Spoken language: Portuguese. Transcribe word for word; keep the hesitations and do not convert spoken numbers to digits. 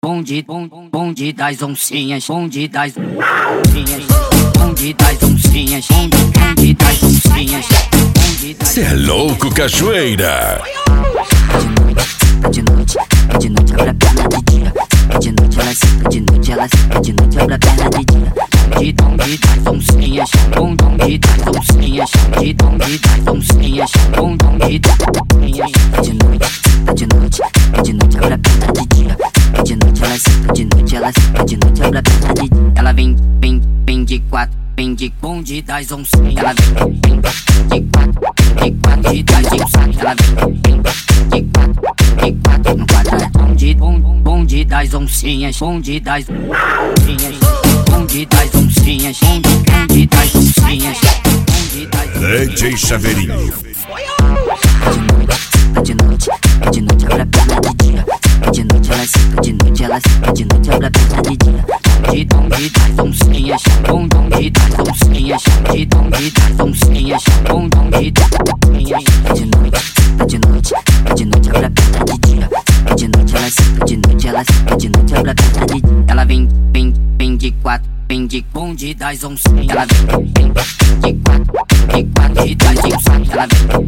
bonde, bonde das oncinhas, bonde das oncinhas, bonde das oncinhas, bonde das oncinhas. Cê é louco, cachoeira. De noite, de noite abre a perna de dia. De noite ela senta, de noite ela senta, de noite abre a perna de dia. De bonde das oncinhas, bonde das oncinhas, de bonde das oncinhas, bonde das oncinhas. De noite, de noite, de noite abre a perna de dia. De noite ela senta, de noite ela senta, de noite abre a perna de dia. Ela vem, vem, vem de quatro, vem de bonde das oncinhas. Ela vem, vem de quatro, de quatro, de das oncinhas. Ela vem, vem de quatro, de quatro no quadrado. Bonde, bonde das oncinhas, bonde das oncinhas, bonde das oncinhas, bonde das oncinhas, bonde das oncinhas. D J Chaveirinho. De noite, de noite abre a perna de dia. De noite ela senta, de noite ela senta, de noite abre a perna de dia. De bonde das oncinhas, bonde das oncinhas, de bonde das oncinhas, bonde das oncinhas. De noite, de noite, de noite abre a perna de dia. De noite ela senta, de noite ela senta, de noite abre a perna de dia. Ela vem, vem, vem de quatro, vem de bonde das oncinhas. Ela vem, vem de quatro, de quatro, de das oncinhas. Ela vem,